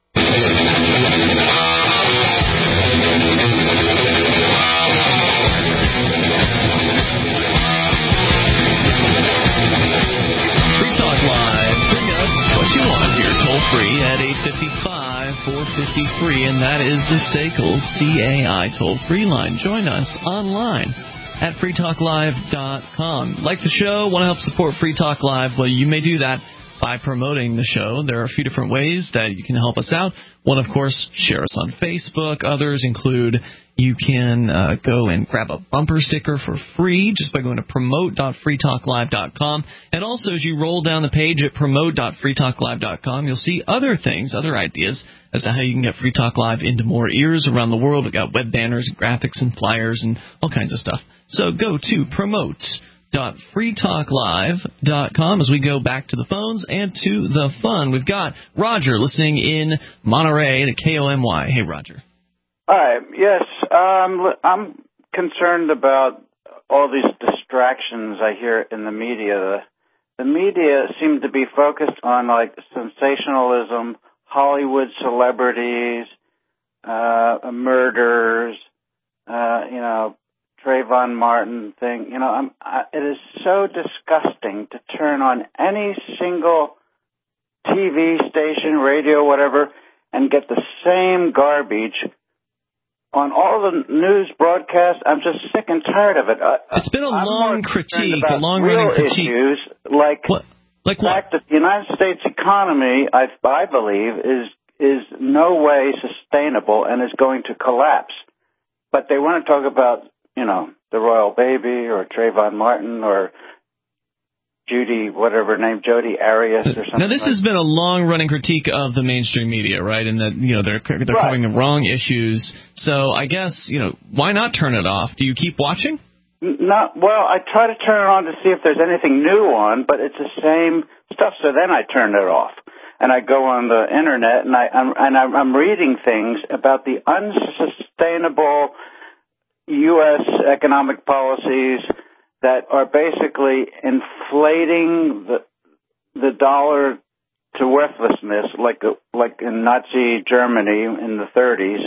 Free Talk Live. Bring up what you want here. Toll free at eight five five, four five zero, free. And that is the S A C L C A I toll-free line. Join us online at free talk live dot com. Like the show, want to help support Free Talk Live? Well, you may do that by promoting the show. There are a few different ways that you can help us out. One, of course, share us on Facebook. Others include you can uh, go and grab a bumper sticker for free just by going to promote dot free talk live dot com. And also, as you roll down the page at promote dot free talk live dot com, you'll see other things, other ideas as to how you can get Free Talk Live into more ears around the world. We've got web banners, graphics, and flyers, and all kinds of stuff. So go to promote dot free talk live dot com as we go back to the phones and to the fun. We've got Roger listening in Monterey to K O M Y. Hey, Roger. Hi. Yes, um, I'm concerned about all these distractions I hear in the media. The, the media seem to be focused on, like, sensationalism, Hollywood celebrities, uh, murders, uh, you know, Trayvon Martin thing. You know, I'm, I, it is so disgusting to turn on any single T V station, radio, whatever, and get the same garbage on all the news broadcasts. I'm just sick and tired of it. It's been a I'm long critique, a real long-running critique. Issues like, what? Like the fact that the United States economy, I, I believe, is is no way sustainable and is going to collapse. But they want to talk about, you know, the royal baby or Trayvon Martin or Judy, whatever her name, Jodi Arias or something. Now, this like has been a long-running critique of the mainstream media, right? And that, you know, they're they're right. covering the wrong issues. So I guess, you know, why not turn it off? Do you keep watching? Not well. I try to turn it on to see if there's anything new on, but it's the same stuff. So then I turn it off, and I go on the internet and I I'm, and I'm reading things about the unsustainable U S economic policies that are basically inflating the the dollar to worthlessness, like like in Nazi Germany in the thirties,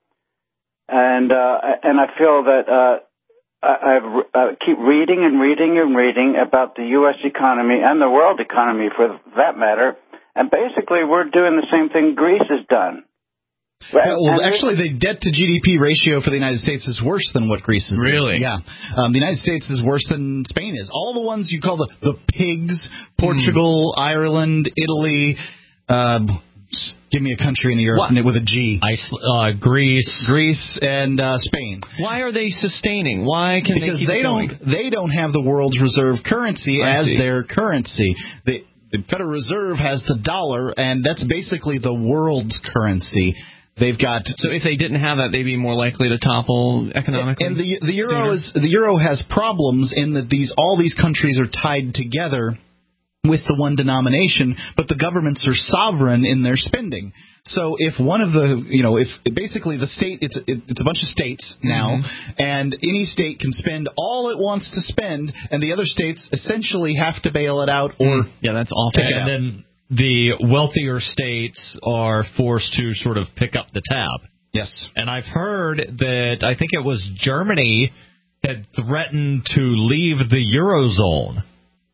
and uh, and I feel that. Uh, I uh, keep reading and reading and reading about the U S economy and the world economy, for that matter, and basically we're doing the same thing Greece has done. Well, well actually, the debt to G D P ratio for the United States is worse than what Greece is. Really? Yeah. Um, the United States is worse than Spain is. All the ones you call the, the pigs, Portugal, mm. Ireland, Italy, uh, give me a country in Europe what? with a G. Ice, uh, Greece, Greece, and uh, Spain. Why are they sustaining? Why can because they keep they it going? don't they don't have the world's reserve currency I as see. their currency. They the Federal Reserve has the dollar, and that's basically the world's currency. They've got so if they didn't have that, they'd be more likely to topple economically. And the the euro sooner. is the euro has problems in that these all these countries are tied together with the one denomination, but the governments are sovereign in their spending. So if one of the, you know, if basically the state, it's it's a bunch of states now, mm-hmm. and any state can spend all it wants to spend, and the other states essentially have to bail it out or mm. yeah, that's awful. And then the wealthier states are forced to sort of pick up the tab. Yes. And I've heard that I think it was Germany had threatened to leave the Eurozone.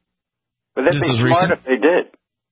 But that'd be smart if they did.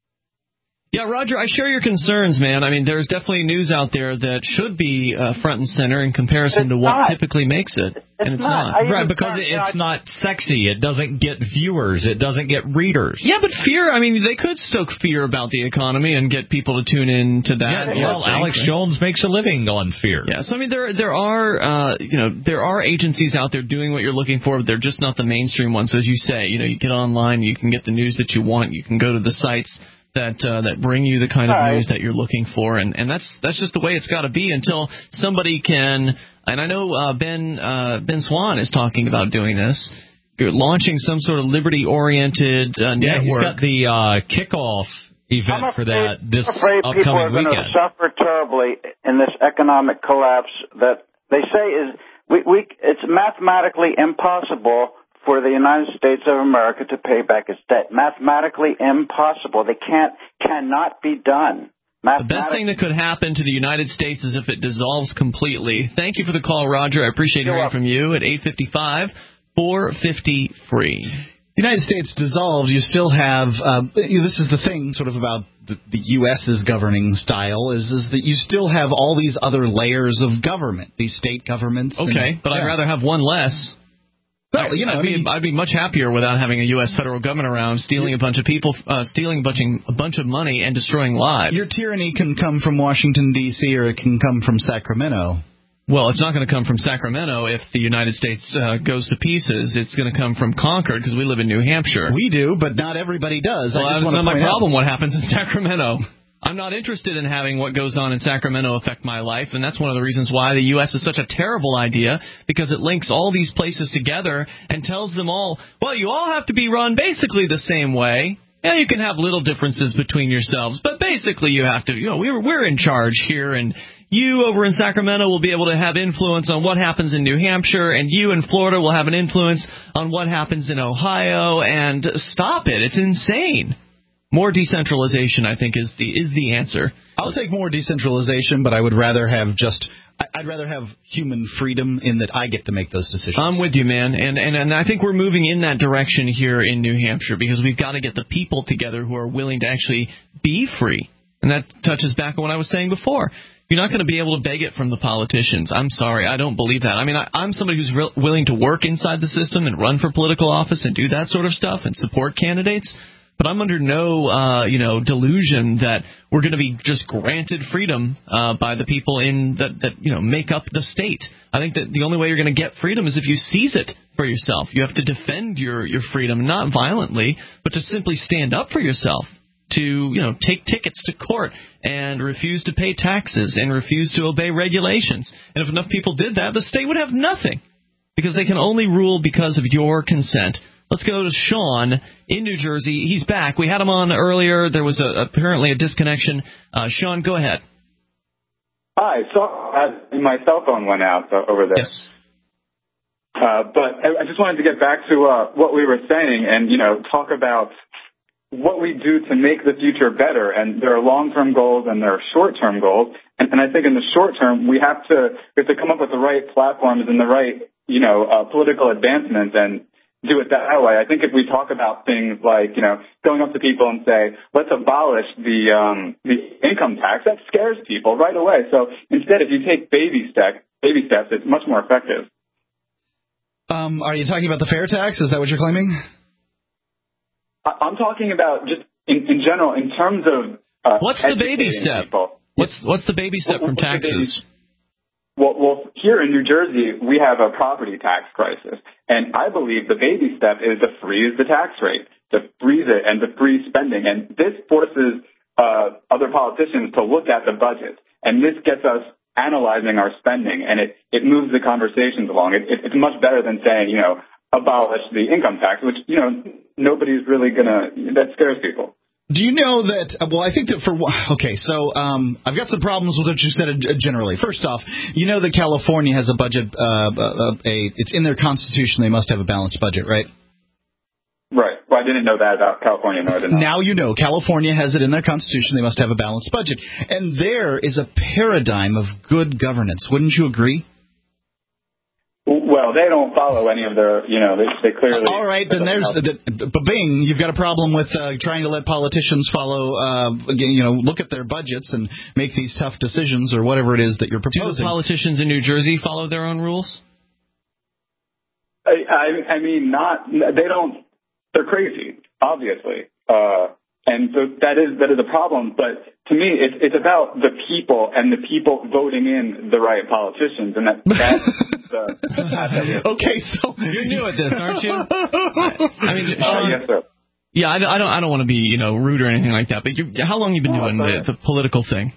Yeah, Roger, I share your concerns, man. I mean, there's definitely news out there that should be uh, front and center in comparison it's to what not. typically makes it. It's and it's not. not. Right, because it's not sexy. It doesn't get viewers. It doesn't get readers. Yeah, but fear, I mean, they could stoke fear about the economy and get people to tune in to that. Yeah, well, Alex right? Jones makes a living on fear. Yeah, so I mean, there there are, uh, you know, there are agencies out there doing what you're looking for, but they're just not the mainstream ones. So as you say, you know, you get online, you can get the news that you want, you can go to the sites that uh, that bring you the kind of right. news that you're looking for, and, and that's that's just the way it's got to be until somebody can. And I know uh, Ben uh, Ben Swan is talking about doing this, launching some sort of liberty-oriented uh, yeah, network. He's got the uh, kickoff event I'm for afraid, that this I'm afraid upcoming people are going weekend. to suffer terribly in this economic collapse that they say is we, we it's mathematically impossible for the United States of America to pay back its debt. Mathematically impossible. They can't, cannot be done. The best thing that could happen to the United States is if it dissolves completely. Thank you for the call, Roger. I appreciate You're hearing welcome. from you at eight five five, four five zero, free. The United States dissolves, you still have, uh, this is the thing sort of about the, the U S's governing style, is, is that you still have all these other layers of government, these state governments. Okay, and, but yeah. I'd rather have one less. Well, you know, I'd, I mean, be, I'd be much happier without having a U S federal government around stealing a bunch of people, uh, stealing a bunch, of, a bunch of money and destroying lives. Your tyranny can come from Washington, D C, or it can come from Sacramento. Well, it's not going to come from Sacramento if the United States uh, goes to pieces. It's going to come from Concord because we live in New Hampshire. We do, but not everybody does. Well, I just that's want not to my problem out. what happens in Sacramento. I'm not interested in having what goes on in Sacramento affect my life, and that's one of the reasons why the U S is such a terrible idea, because it links all these places together and tells them all, well, you all have to be run basically the same way. Yeah, you can have little differences between yourselves, but basically you have to, you know, we're, we're in charge here, and you over in Sacramento will be able to have influence on what happens in New Hampshire, and you in Florida will have an influence on what happens in Ohio, and stop it. It's insane. More decentralization, I think, is the is the answer. I'll take more decentralization, but I would rather have just I'd rather have human freedom in that I get to make those decisions. I'm with you, man, and and and I think we're moving in that direction here in New Hampshire, because we've got to get the people together who are willing to actually be free, and that touches back on what I was saying before. You're not going to be able to beg it from the politicians. I'm sorry, I don't believe that. I mean, I, I'm somebody who's re- willing to work inside the system and run for political office and do that sort of stuff and support candidates. But I'm under no, uh, you know, delusion that we're going to be just granted freedom uh, by the people in that, that, you know, make up the state. I think that the only way you're going to get freedom is if you seize it for yourself. You have to defend your, your freedom, not violently, but to simply stand up for yourself. To, you know, take tickets to court and refuse to pay taxes and refuse to obey regulations. And if enough people did that, the state would have nothing, because they can only rule because of your consent. Let's go to Sean in New Jersey. He's back. We had him on earlier. There was a, apparently a disconnection. Uh, Sean, go ahead. Hi. So uh, my cell phone went out uh, over there. Yes. Uh, but I, I just wanted to get back to uh, what we were saying and, you know, talk about what we do to make the future better. And there are long-term goals and there are short-term goals. And, and I think in the short term, we have to we have to come up with the right platforms and the right, you know, uh, political advancements and do it that way. I think if we talk about things like, you know, going up to people and say, let's abolish the um, the income tax, that scares people right away. So instead, if you take baby step, baby steps, it's much more effective. Um, are you talking about the fair tax? Is that what you're claiming? I- I'm talking about just in, in general, in terms of uh, what's the baby step? People. What's what's the baby step What- from taxes? Well, well, here in New Jersey, we have a property tax crisis, and I believe the baby step is to freeze the tax rate, to freeze it and to freeze spending. And this forces uh, other politicians to look at the budget. And this gets us analyzing our spending, and it, it moves the conversations along. It, it, it's much better than saying, you know, abolish the income tax, which, you know, nobody's really going to, that scares people. Do you know that, well, I think that for, okay, so um, I've got some problems with what you said generally. First off, you know that California has a budget, uh, a, a it's in their constitution, they must have a balanced budget, right? Right. Well, I didn't know that about California. No, I didn't know. Now you know. California has it in their constitution. They must have a balanced budget. And there is a paradigm of good governance. Wouldn't you agree? Well, they don't follow any of their, you know, they, they clearly... All right, then there's, the, but bing, you've got a problem with uh, trying to let politicians follow, uh, you know, look at their budgets and make these tough decisions or whatever it is that you're proposing. Do the politicians in New Jersey follow their own rules? I, I, I mean, not, they don't... They're crazy, obviously, uh, and so that is that is a problem. But to me, it's it's about the people and the people voting in the right politicians, and that that's the. Okay, so you're new at this, aren't you? I, I mean, Sean, uh, yes, sir. Yeah, I don't, I don't, I don't want to be, you know, rude or anything like that. But you, how long have you been oh, doing the, the political thing?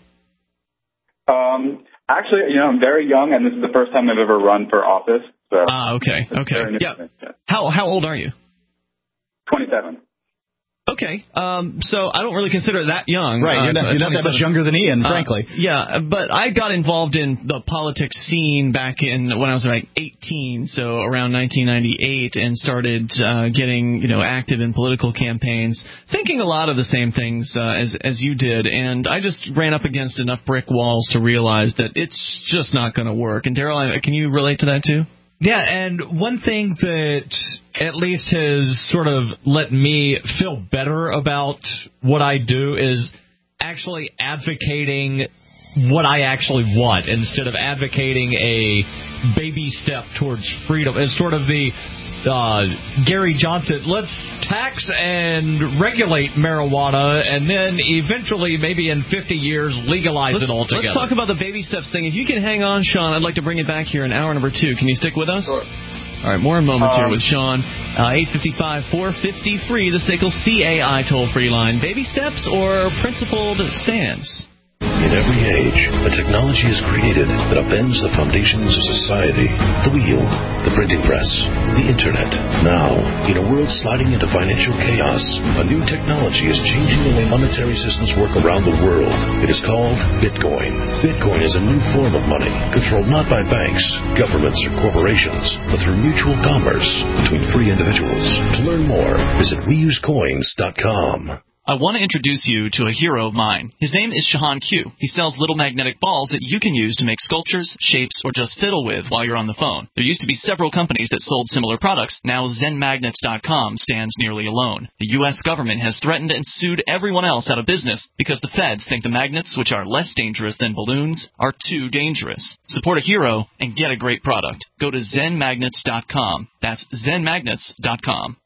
Um, actually, you know, I'm very young, and this is the first time I've ever run for office. So ah, okay, okay, yeah. yeah. How how old are you? twenty-seven. Okay, um, so I don't really consider that young. Right, you're not, uh, you're not that much younger than Ian, frankly. Uh, yeah, but I got involved in the politics scene back in when I was like eighteen, so around nineteen ninety-eight, and started uh, getting, you know, active in political campaigns, thinking a lot of the same things uh, as as you did, and I just ran up against enough brick walls to realize that it's just not going to work. And Daryl, can you relate to that too? Yeah, and one thing that at least has sort of let me feel better about what I do is actually advocating what I actually want instead of advocating a baby step towards freedom. It's sort of the uh, Gary Johnson, let's tax and regulate marijuana and then eventually, maybe in fifty years, legalize let's, it altogether. Let's talk about the baby steps thing. If you can hang on, Sean, I'd like to bring it back here in hour number two. Can you stick with us? Sure. All right, more in moments um, here with Sean. Uh, eight five five, four five zero, free, the S A C L C A I toll-free line. Baby steps or principled stance? In every age, a technology is created that upends the foundations of society. The wheel, the printing press, the internet. Now, in a world sliding into financial chaos, a new technology is changing the way monetary systems work around the world. It is called Bitcoin. Bitcoin is a new form of money, controlled not by banks, governments, or corporations, but through mutual commerce between free individuals. To learn more, visit we use coins dot com. I want to introduce you to a hero of mine. His name is Shahan Q. He sells little magnetic balls that you can use to make sculptures, shapes, or just fiddle with while you're on the phone. There used to be several companies that sold similar products. Now Zen Magnets dot com stands nearly alone. The U S government has threatened and sued everyone else out of business because the feds think the magnets, which are less dangerous than balloons, are too dangerous. Support a hero and get a great product. Go to Zen Magnets dot com. That's Zen Magnets dot com.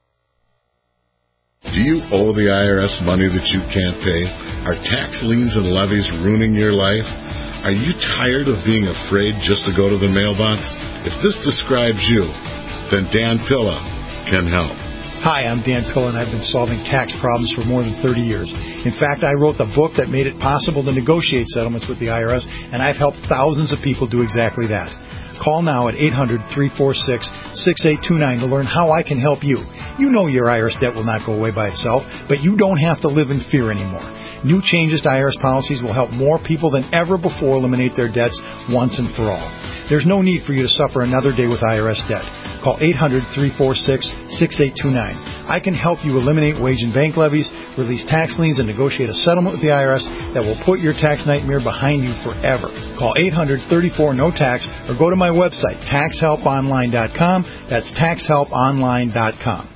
Do you owe the I R S money that you can't pay? Are tax liens and levies ruining your life? Are you tired of being afraid just to go to the mailbox? If this describes you, then Dan Pilla can help. Hi, I'm Dan Pilla, and I've been solving tax problems for more than thirty years. In fact, I wrote the book that made it possible to negotiate settlements with the I R S, and I've helped thousands of people do exactly that. Call now at eight hundred, three four six, six eight two nine to learn how I can help you. You know your I R S debt will not go away by itself, but you don't have to live in fear anymore. New changes to I R S policies will help more people than ever before eliminate their debts once and for all. There's no need for you to suffer another day with I R S debt. Call eight hundred, three four six, six eight two nine. I can help you eliminate wage and bank levies, release tax liens, and negotiate a settlement with the I R S that will put your tax nightmare behind you forever. Call eight hundred, thirty-four, no tax or go to my website, tax help online dot com. That's tax help online dot com.